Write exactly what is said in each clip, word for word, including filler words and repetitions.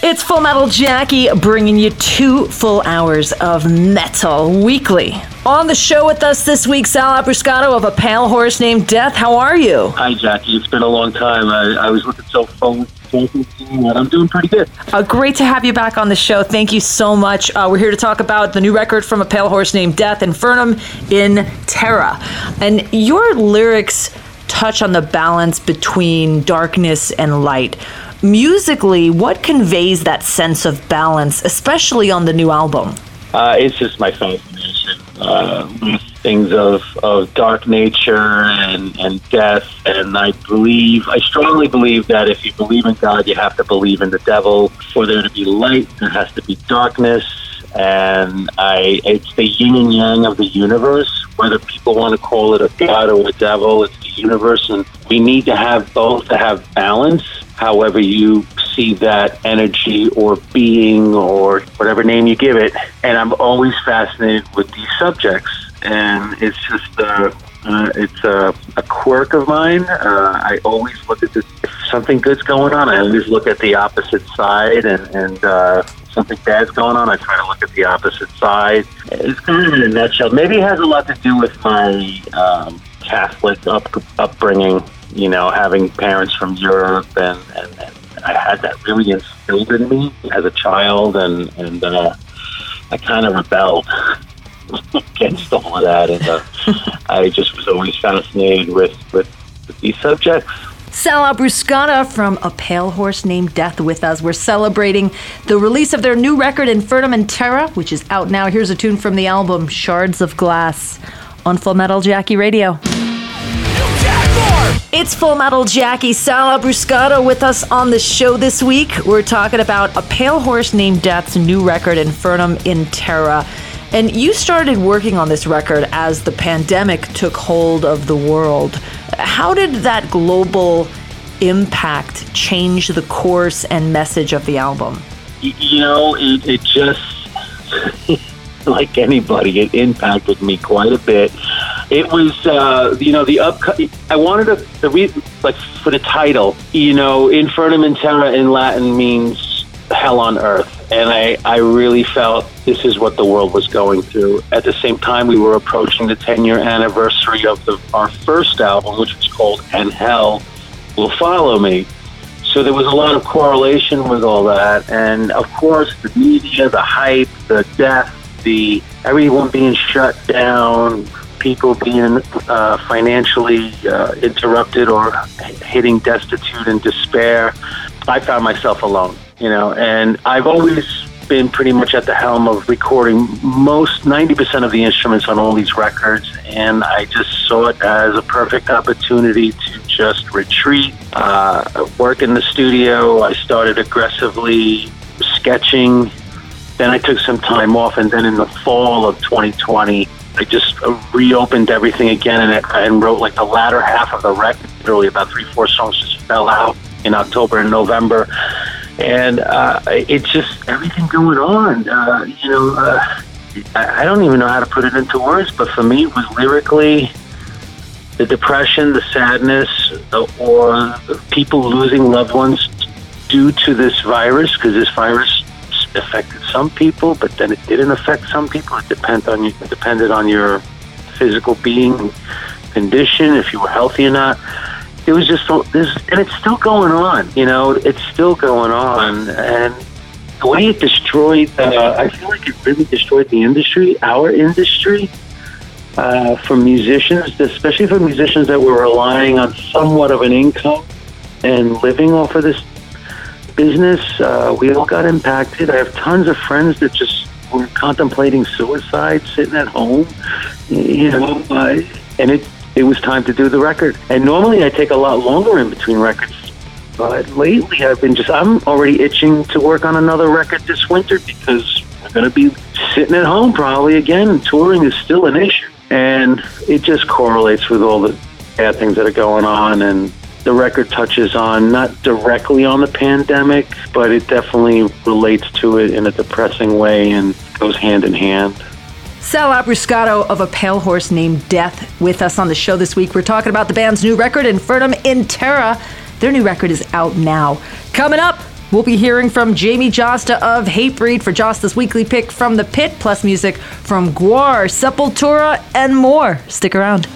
It's Full Metal Jackie bringing you two full hours of metal weekly. On the show with us this week, Sal Abruscato of A Pale Horse Named Death. How are you? Hi, Jackie. It's been a long time. I, I was looking so forward to talking to you, and I'm doing pretty good. Uh, great to have you back on the show. Thank you so much. Uh, we're here to talk about the new record from A Pale Horse Named Death, Infernum in Terra. And your lyrics touch on the balance between darkness and light. Musically, what conveys that sense of balance, especially on the new album? Uh, it's just my fascination uh, with things of, of dark nature and, and death. And I believe, I strongly believe that if you believe in God, you have to believe in the devil. For there to be light, there has to be darkness. And I, it's the yin and yang of the universe. Whether people want to call it a god or a devil, it's the universe. And we need to have both to have balance. However you see that energy or being or whatever name you give it. And I'm always fascinated with these subjects. And it's just uh, uh, it's a, a quirk of mine. Uh, I always look at this. If something good's going on, I always look at the opposite side. And, and uh, if something bad's going on, I try to look at the opposite side. It's kind of in a nutshell. Maybe it has a lot to do with my um, Catholic up, upbringing. You know, having parents from Europe, and, and, and I had that really instilled in me as a child, and, and uh, I kind of rebelled against all of that, and uh, I just was always fascinated with, with, with these subjects. Sal Abruscato from A Pale Horse Named Death with us. We're celebrating the release of their new record, Infernum in Terra, which is out now. Here's a tune from the album, Shards of Glass, on Full Metal Jackie Radio. It's Full Metal Jackie, Sal Abruscato with us on the show this week. We're talking about A Pale Horse Named Death's new record, Infernum in Terra. And you started working on this record as the pandemic took hold of the world. How did that global impact change the course and message of the album? You know, it, it just, like anybody, it impacted me quite a bit. It was, uh, you know, the up. I wanted to, the re, like for the title, you know, Infernum in Terra in Latin means hell on earth, and I, I really felt this is what the world was going through. At the same time, we were approaching the ten-year anniversary of the, our first album, which was called "And Hell Will Follow Me." So there was a lot of correlation with all that, and of course, the media, the hype, the death, the everyone being shut down. People being uh, financially uh, interrupted or hitting destitute and despair. I found myself alone, you know, and I've always been pretty much at the helm of recording most ninety percent of the instruments on all these records, and I just saw it as a perfect opportunity to just retreat, uh, work in the studio. I started aggressively sketching, then I took some time off, and then in the fall of twenty twenty, I just reopened everything again and, and wrote like the latter half of the record. Literally about three, four songs just fell out in October and November. And uh, it's just everything going on. Uh, you know, uh, I don't even know how to put it into words, but for me it was lyrically the depression, the sadness, or people losing loved ones due to this virus, because this virus affected some people, but then it didn't affect some people. It depended on you. It depended on your physical being condition, if you were healthy or not. It was just this, and it's still going on. You know, it's still going on, and the way it destroyed. Uh, I feel like it really destroyed the industry, our industry, uh, for musicians, especially for musicians that were relying on somewhat of an income and living off of this business. Uh, we all got impacted. I have tons of friends that just were contemplating suicide, sitting at home, you know, uh, and it it was time to do the record. And normally I take a lot longer in between records, but lately I've been just, I'm already itching to work on another record this winter because we're going to be sitting at home probably again, and touring is still an issue. And it just correlates with all the bad things that are going on, and the record touches on, not directly on the pandemic, but it definitely relates to it in a depressing way and goes hand in hand. Sal Abruscato of A Pale Horse Named Death with us on the show this week. We're talking about the band's new record, Infernum in Terra. Their new record is out now. Coming up, We'll be hearing from Jamie Josta of Hatebreed for Josta's weekly pick from the pit, plus music from Gwar, Sepultura, and more. Stick around.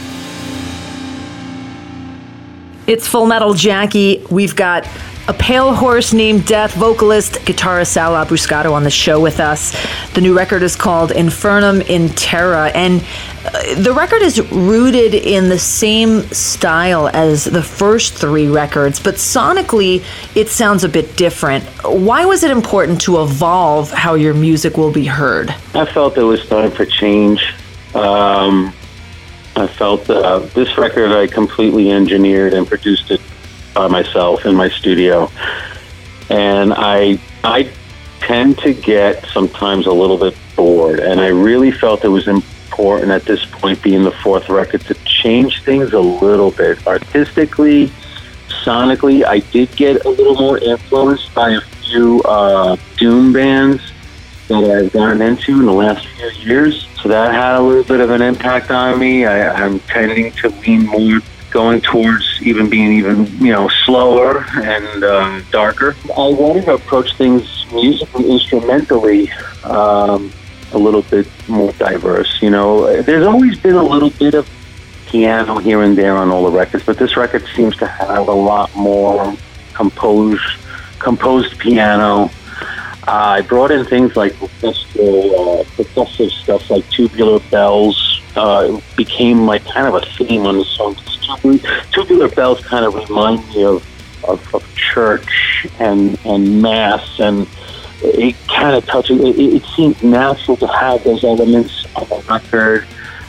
It's Full Metal Jackie. We've got A Pale Horse Named Death vocalist, guitarist Sal Abruscato on the show with us. The new record is called Infernum in Terra, and uh, the record is rooted in the same style as the first three records, but sonically it sounds a bit different. Why was it important to evolve how your music will be heard? I felt it was time for change. Um, I felt uh, this record I completely engineered and produced it by myself in my studio, and I I tend to get sometimes a little bit bored, and I really felt it was important at this point, being the fourth record, to change things a little bit artistically, sonically. I did get a little more influenced by a few uh, doom bands that I've gotten into in the last few years, so that had a little bit of an impact on me. I, I'm tending to lean more going towards even being even, you know, slower and uh, darker. I wanted to approach things musically, instrumentally, um, a little bit more diverse. You know, there's always been a little bit of piano here and there on all the records, but this record seems to have a lot more composed, composed piano. Uh, I brought in things like orchestral, uh, percussive stuff like Tubular Bells. Uh, became like kind of a theme on the song. Tubular Bells kind of remind me of, of, of church and and mass, and it kind of touches. It, it seems natural to have those elements on the record.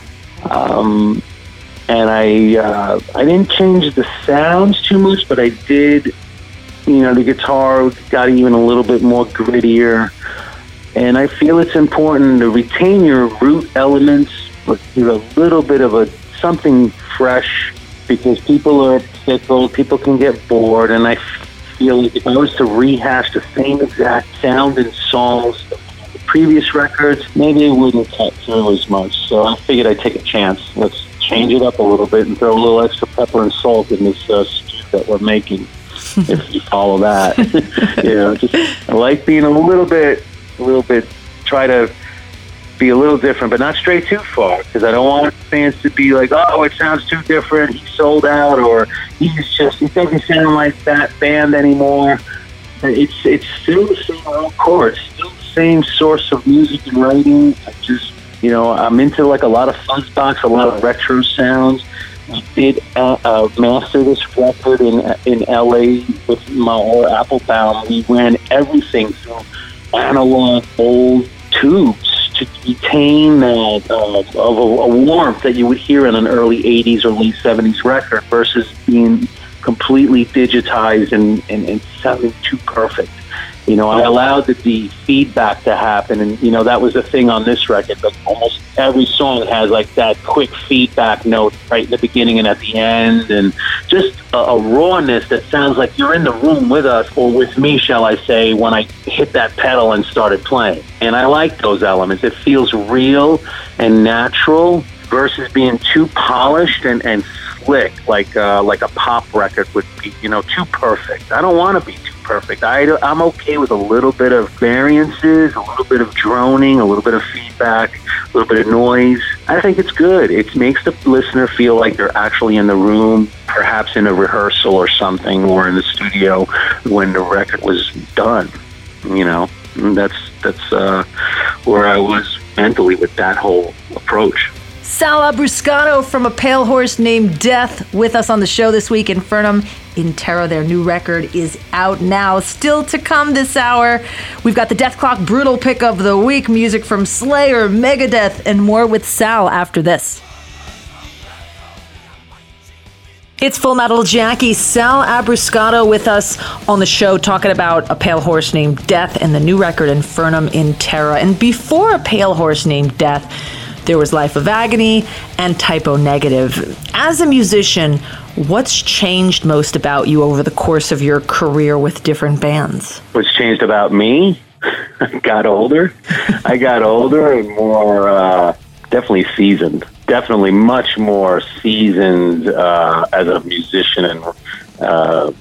Um, and I uh, I didn't change the sounds too much, but I did. You know, the guitar got even a little bit more grittier, and I feel it's important to retain your root elements, but do a little bit of a something fresh, because people are fickle, people can get bored, and I feel like if I was to rehash the same exact sound and songs of the previous records, maybe it wouldn't cut through as much. So I figured I'd take a chance. Let's change it up a little bit and throw a little extra pepper and salt in this uh, stew that we're making, if you follow that. You know, just I like being a little bit, a little bit, try to be a little different, but not stray too far, because I don't want fans to be like, oh, it sounds too different, he sold out, or he's just, he doesn't sound like that band anymore. It's it's still the same old chords, still the same source of music and writing. I just, you know, I'm into like a lot of fuzzbox, a lot of retro sounds. We did uh, uh, master this record in in L A with Maor Applebaum. We ran everything through analog old tubes to retain that uh, of a, a warmth that you would hear in an early eighties or late seventies record, versus being completely digitized and, and, and sounding too perfect. You know, I allowed the, the feedback to happen, and, you know, that was the thing on this record. Like, almost every song has, like, that quick feedback note right in the beginning and at the end, and just a, a rawness that sounds like you're in the room with us, or with me, shall I say, when I hit that pedal and started playing. And I like those elements. It feels real and natural versus being too polished and, and slick, like uh, like a pop record would be, you know, too perfect. I don't want to be too perfect. I, I'm okay with a little bit of variances, a little bit of droning, a little bit of feedback, a little bit of noise. I think it's good. It makes the listener feel like they're actually in the room, perhaps in a rehearsal or something, or in the studio when the record was done. You know, and that's that's uh, where I was mentally with that whole approach. Sal Abruscato from A Pale Horse Named Death with us on the show this week. Infernum in Terra, their new record, is out now. Still to come this hour, we've got the Death Clock Brutal Pick of the Week, music from Slayer, Megadeth, and more with Sal after this. It's Full Metal Jackie. Sal Abruscato with us on the show, talking about A Pale Horse Named Death and the new record Infernum in Terra. And before A Pale Horse Named Death, there was Life of Agony and Typo Negative. As a musician, what's changed most about you over the course of your career with different bands? What's changed about me? I got older. I got older and more, uh, definitely seasoned. Definitely much more seasoned uh, as a musician and uh,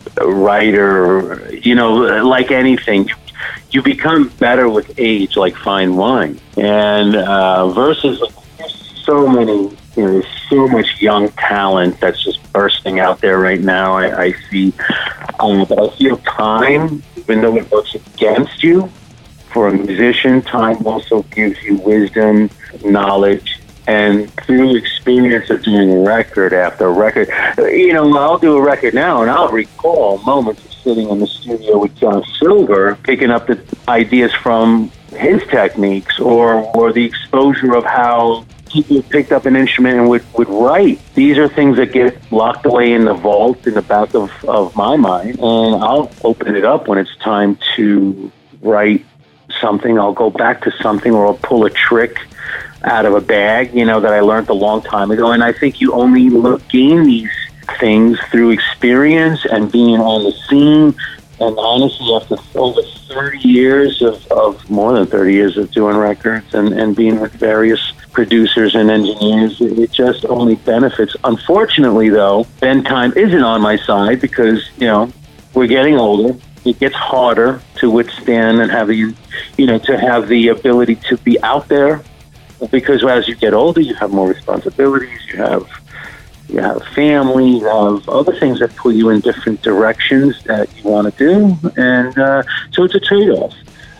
writer. You know, like anything, you, you become better with age, like fine wine. And uh, versus like, there's so many, you know, there's so much young talent that's just bursting out there right now. I, I see, um, but I feel time, even though it works against you, for a musician, time also gives you wisdom, knowledge, and through experience of doing a record after record. You know, I'll do a record now, and I'll recall moments of sitting in the studio with John Silver, picking up the ideas from his techniques, or, or the exposure of how people picked up an instrument and would, would write. These are things that get locked away in the vault in the back of, of my mind, and I'll open it up when it's time to write something. I'll go back to something, or I'll pull a trick out of a bag, you know, that I learned a long time ago. And I think you only look, gain these things through experience and being on the scene. And honestly, after over thirty years of, of more than thirty years of doing records and, and being with various producers and engineers, it, it just only benefits. Unfortunately, though, Ben Time isn't on my side because, you know, we're getting older. It gets harder to withstand and have the, you know, to have the ability to be out there, because as you get older, you have more responsibilities. You have, you have family. You have other things that pull you in different directions that you want to do, and uh, so it's a trade-off.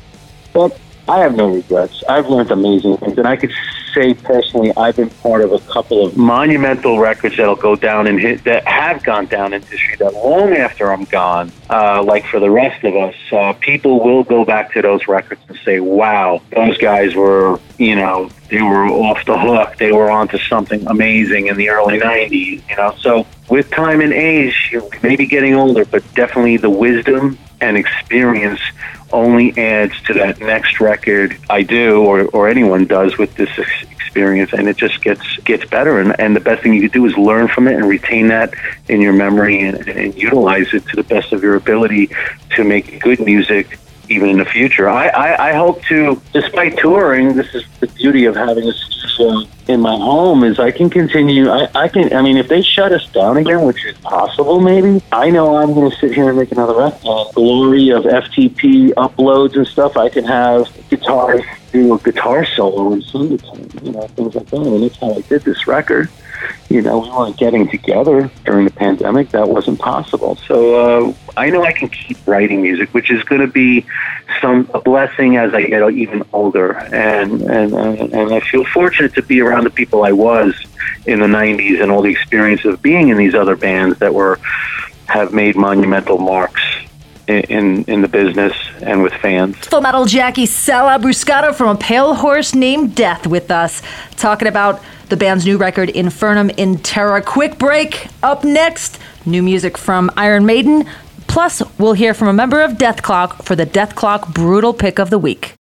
But I have no regrets. I've learned amazing things, and I could say personally, I've been part of a couple of monumental records that'll go down and hit that have gone down in history that long after I'm gone. Uh, like for the rest of us, uh, people will go back to those records and say, "Wow, those guys were, you know, they were off the hook. They were onto something amazing in the early nineties." You know, so with time and age, you're maybe getting older, but definitely the wisdom and experience only adds to that next record I do, or, or anyone does with this experience, and it just gets gets better. And, and the best thing you can do is learn from it and retain that in your memory, and, and utilize it to the best of your ability to make good music even in the future. I, I, I hope to, despite touring, this is the beauty of having a studio in my home, is I can continue. I, I can, I mean, if they shut us down again, which is possible maybe, I know I'm going to sit here and make another record. Uh, glory of F T P uploads and stuff, I can have guitars do a guitar solo and sing it to them, you know, things like that. And that's how I did this record. You know, we weren't getting together during the pandemic. That wasn't possible. So uh, I know I can keep writing music, which is going to be some a blessing as I get even older. And, and, and I feel fortunate to be around the people I was in the nineties and all the experience of being in these other bands that were have made monumental marks in in the business and with fans. Full Metal Jackie Sal Abruscato from A Pale Horse Named Death with us, talking about the band's new record, Infernum in Terra. Quick break. Up next, new music from Iron Maiden. Plus, we'll hear from a member of Death Clock for the Death Clock Brutal Pick of the Week.